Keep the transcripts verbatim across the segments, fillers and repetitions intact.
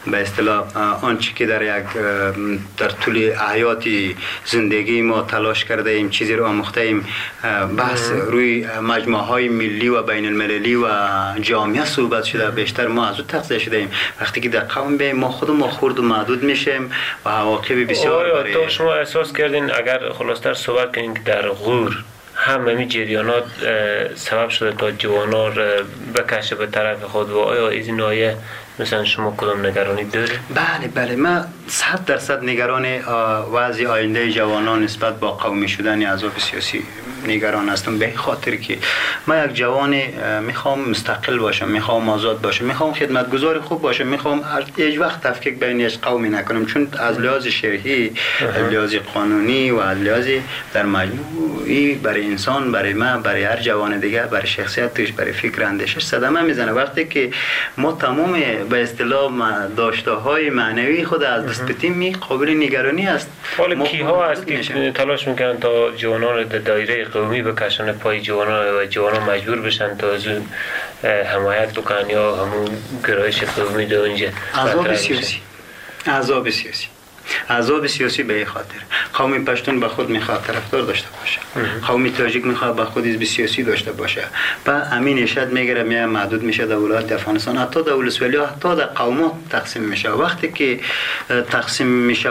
به اصطلاح آنچه که در یک در طول حیات زندگی ما تلاش کرده ایم چیزی رو آموخته ایم بحث روی مجموعه های ملی و بین المللی و جامعه صحبت شده بیشتر ما از او تغذیه شده ایم وقتی که در قوم به ما خود ما خورد و محدود میشیم و عواقب بسیار برای تو شما احساس کردین اگر خلاصتر صحبت کنین که در غور همه جریانات سبب شده تا جوانان بکشه به طرف خود و آیا این نایه مثلا شما کدام نگرانی داری؟ بله بله من صد درصد نگران وضع آینده جوانان نسبت با قومی شدن احزاب سیاسی نگران هستم به خاطر که من یک جوان میخوام مستقل باشم میخوام آزاد باشم میخوام خدمتگزار خوب باشم میخوام هیچ وقت تفکیک بین یک قومی نکنم چون از لحاظ شرعی از لحاظ قانونی و از لحاظ در مجموعی برای انسان برای من برای هر جوان دیگه برای شخصیتش برای فکر اندیشش صدمه میزنه وقتی که ما تمام به اصطلاح داشته های معنوی خود از دست بدیم می قابل نگرانی است. حالا کیها است که تلاش میکنن تا جوانان در دایره قومی بکشن پای جوانان و جوانان مجبور بشن تا از اون حمایت بکنن یا همون گرایش قومی در اونجا احزاب سیاسی احزاب سیاسی احزاب سیاسی به این خاطر قوم پشتون به خود میخواد طرفدار داشته باشه قوم تاجیک میخواد به خود حزب سیاسی داشته باشه و امین ارشاد میگیره میاد محدود میشه در ولایت افغانستان حتی در ولسوالی حتی در قومات تقسیم میشه وقتی که تقسیم میشه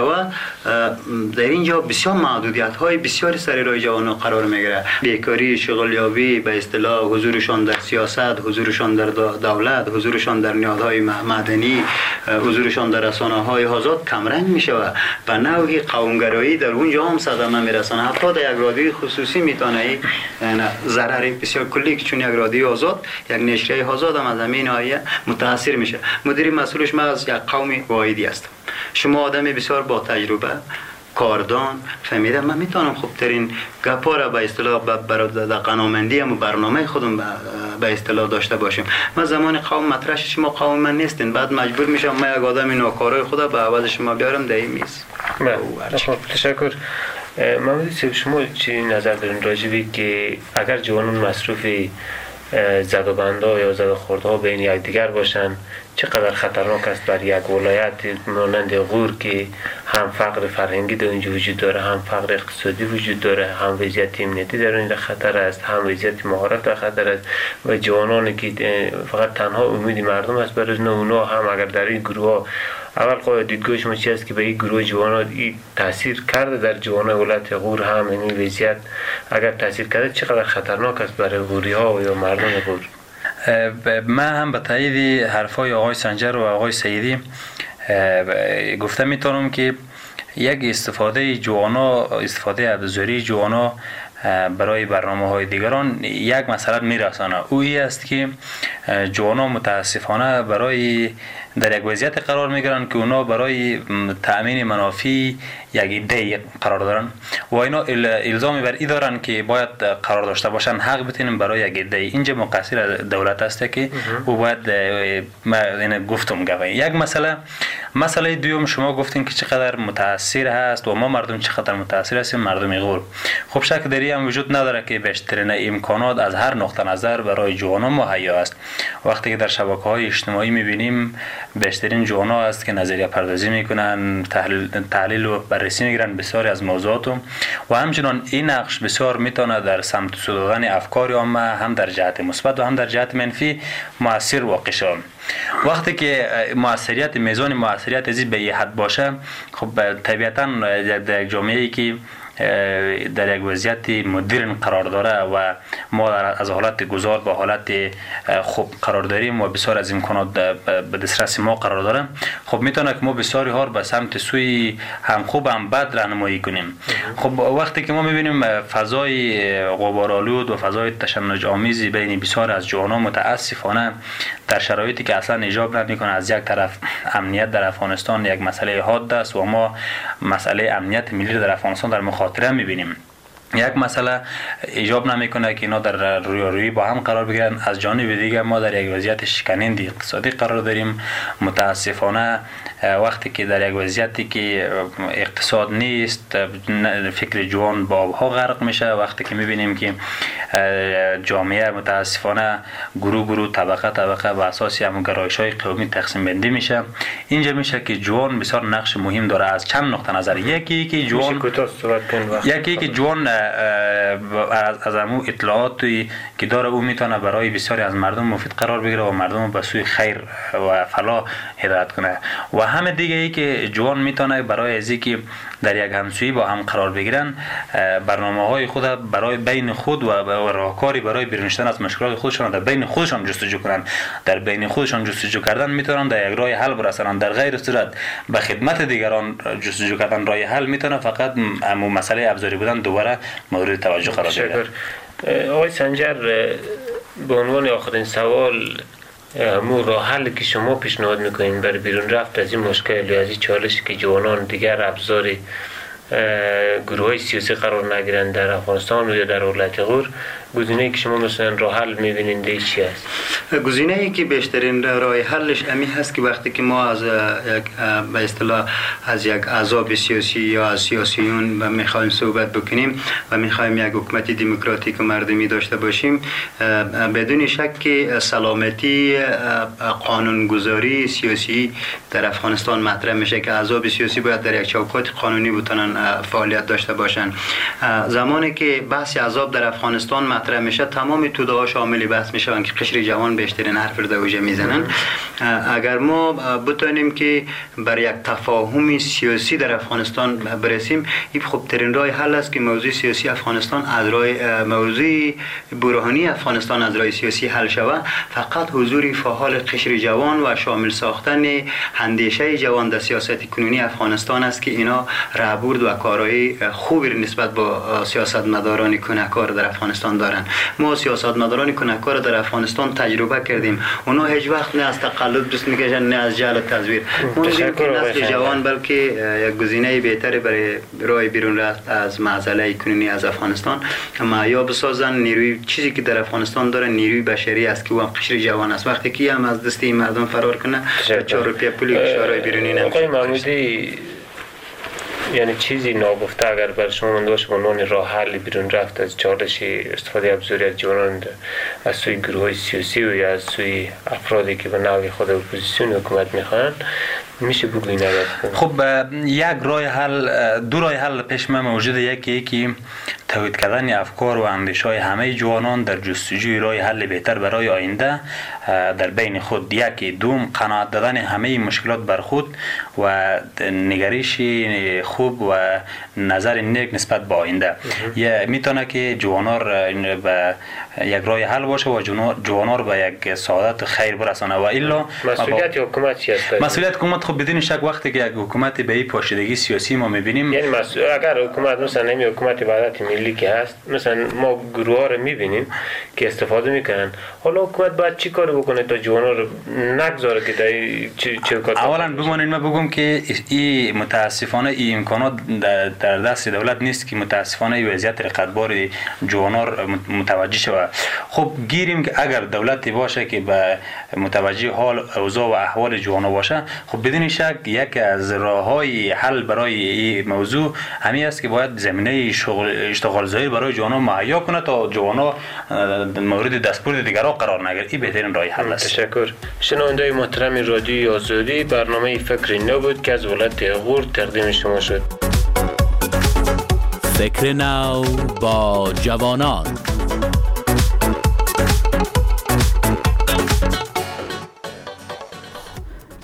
در اینجا بسیار محدودیت های بسیاری سر راه جوانان قرار میگیره بیکاری شغلیابی به اصطلاح حضورشان در سیاست حضورشان در دولت حضورشان در نهادهای مدنی حضورشان در رسانه های آزاد کمرنگ میشه و نوعی قومگرایی در اونجا هم صدمه میرسانه حتی در یک رادیوی خصوصی میتونه ضرر بسیار کلی چون یک رادیوی آزاد یک نشریه آزاد هم از همین آیه متاثر میشه مدیر مسئولش من از یک قوم واحدی هستم شما آدم بسیار با تجربه کاردان فهمیدم من میتونم خوبترین گپا را به اصطلاح در قانونمندی و برنامه خودم به اصطلاح داشته باشیم من زمان قوم مطرح شما قوم من نیستین بعد مجبور میشم من یک آدم ناکارای خدا به عوض شما بیارم در این میز خب تشکر محمدی صاحب شما چی نظر دارین راجبی که اگر جوانان مصروف زد و بنده یا زد و خورده ها بین یک دیگر باشن چقدر خطرناک است بر یک ولایت مانند غور که هم فقر فرهنگی در اینجا وجود داره هم فقر اقتصادی وجود داره هم وضعیت امنیتی در اینجا خطر است هم وضعیت مهارت در خطر است و جوانانی که فقط تنها امید مردم است برای اونا هم اگر در این گروه ها اول قاید دیدگاه شما چی است که به این گروه جوانان این تاثیر کرده در جوانان ولایت غور هم این وضعیت اگر تاثیر کرده چقدر خطرناک است برای غوری ها یا مردم غور من هم به تایید حرفای آقای سنجر و آقای سیدی گفته میتونم که یک استفاده جوانا استفاده ابزاری جوانا برای برنامه های دیگران یک مسئله میرسانه او ای است که جوانا متاسفانه برای در یک وضعیت قرار میگیرن که اونا برای تأمین منافع یک ایده قرار دارن و اینا الزامی بر ای دارن که باید قرار داشته باشن حق بتونیم برای یک ایده اینجا مقصر دولت است که او باید من گفتم گوی یک مسئله مسئله دوم شما گفتین که چقدر متاثر هست و ما مردم چقدر متاثر هستیم مردم غور خب شک دری هم وجود نداره که بیشترین امکانات از هر نقطه نظر برای جوانان مهیا است وقتی که در شبکه‌های اجتماعی می‌بینیم بیشترین جوانا است که نظریه پردازی میکنن تحلیل, تحلیل و بررسی میگیرن بسیاری از موضوعات و همچنان این نقش بسیار میتونه در سمت سودادن افکار عامه هم در جهت مثبت و هم در جهت منفی مؤثر واقع شود وقتی که مؤثریت میزان مؤثریت ازی به یه حد باشه خب طبیعتا در جامعه‌ای که در یک وضعیت مدرن قرار داره و ما از حالت گذار به حالت خوب قرار داریم و بسیار از امکانات به دسترس ما قرار داره خب میتونه که ما بسیاری ها به سمت سوی هم خوب هم بد راهنمایی کنیم خب وقتی که ما میبینیم فضای غبارآلود و فضای تشنج آمیزی بین بسیار از جوانان متاسفانه در شرایطی که اصلا ایجاب نمیکنه از یک طرف امنیت در افغانستان یک مسئله حاد است و ما مسئله امنیت ملی در افغانستان در مخاطره میبینیم یک مسئله ایجاب نمیکنه که اینا در رویارویی با هم قرار بگیرن از جانب دیگه ما در یک وضعیت شکننده اقتصادی قرار داریم متاسفانه وقتی که در یک وضعیتی که اقتصاد نیست فکر جوان با آبها غرق میشه وقتی که میبینیم که جامعه متاسفانه گروه گروه طبقه طبقه بر اساس همون گرایش‌های قومی تقسیم بندی میشه. اینجا میشه که جوان بسیار نقش مهم داره از چند نقطه نظر. یکی که جوان یکی که جوان از از همون اطلاعاتی که داره او میتونه برای بسیاری از مردم مفید قرار بگیره و مردم به سوی خیر و فلاح هدایت کنه. و همه دیگه ای که جوان میتونه برای از اینکه در یک همسویی با هم قرار بگیرن برنامه‌های خود برای بین خود و راهکاری برای بیرون شدن از مشکلات خودشان در بین خودشان جستجو کنن. در بین خودشان جستجو کردن میتونن در یک راه حل برسونن. در غیر صورت به خدمت دیگران جستجو کردن راه حل میتونه فقط همون مسئله ابزاری بودن دوباره مورد توجه قرار بگیره. آقای سنجر، به عنوان آخرین سوال، همون راه حل که شما پیشنهاد میکنین برای بیرون رفت از این مشکل یا از این چالشی که جوانان دیگر ابزار گروه های سیاسی قرار نگیرند در افغانستان و یا در ولایت غور، گزینه‌ای که شما مثلا راه حل می‌بینید دی چی است؟ گزینه‌ای که بیشترین راه حلش امی هست که وقتی که ما از یک به اصطلاح از یک احزاب سیاسی یا از سیاسیون می‌خوایم صحبت بکنیم و می‌خوایم یک حکومت دموکراتیک و مردمی داشته باشیم، بدون شک که سلامتی قانونگذاری سیاسی در افغانستان مطرح میشه که احزاب سیاسی باید در یک چوکات قانونی بتونن فعالیت داشته باشن. زمانی که بحث احزاب در افغانستان مطرح میشه، تمام توده ها شامل بحث میشن که قشر جوان بیشترین حرف رو دوجه میزنن. اگر ما بتونیم که بر یک تفاهم سیاسی در افغانستان برسیم، این خوب ترین راه حل است که موضوع سیاسی افغانستان از راه موضوع برهانی افغانستان از راه سیاسی حل شود. فقط حضور فعال قشر جوان و شامل ساختن اندیشه جوان در سیاست کنونی افغانستان است که اینا رهبرد و کارهای خوبی نسبت با سیاستمداران کنکار در افغانستان دارن. ما سیاستمداران کنکار در افغانستان تجربه کردیم، اونا هیچ وقت نه از تقلب دست میکشن نه از جهل و تزویر. ما میگیم که نسل جوان بلکه یک گزینه بهتر برای راه بیرون رفت از معضله کنونی از افغانستان اما یا بسازن. نیروی چیزی که در افغانستان داره نیروی بشری است که او هم قشر جوان است. وقتی که هم از دست این مردم فرار کنه، چهار روپیه پولی کشورهای بیرونی نمیشه. یعنی چیزی ناگفته اگر بر شما مونده باشه به عنوان راه حل بیرون رفت از چالش استفاده ابزاری از جوانان از سوی گروه سیاسی و یا از سوی افرادی که به نوع خود اپوزیسیون حکومت میخوان، میشه بگوین؟ خب یک راه حل، دو راه حل پیش من موجوده. یکی یکی توحید کردن افکار و اندیشه‌های همه جوانان در جستجوی راه حل بهتر برای آینده در بین خود. یکی دوم قناعت دادن همه مشکلات بر خود و نگرش خوب و نظر نیک نسبت به آینده. یا میتونه که جوانان به یک راه حل باشه و جوانان به یک سعادت خیر برسانه. و الا مسئولیت حکومت چی است؟ مسئولیت حکومت خب بدون شک وقتی که یک حکومت به این پاشیدگی سیاسی ما میبینیم، یعنی مسئول اگر حکومت مثلا نمی حکومت وحدت ملی که هست، مثلا ما گروه ها رو میبینیم که استفاده میکنن، حالا حکومت باید چی کار بکنه تا جوانا رو نگذاره که در چه چه کار؟ اولا بمانید ما بگم که این متاسفانه این امکانات در دست دولت نیست که متاسفانه این وضعیت رقتبار جوانا متوجه شود. خب گیریم که اگر دولتی باشه که به متوجه حال اوضاع و احوال جوانا باشه، خب بدون شک یک از راههای حل برای این موضوع همین است که باید زمینه شغل اشتغال زایی برای جوانا مهیا کنه تا جوانا مورد دستبرد دیگران قرار نگیرند. این بهترین راه حل است. تشکر. شنونده‌های محترم رادیوی آزادی، برنامه فکر نو بود که از ولایت غور تقدیم شما شد. فکر نو با جوانان.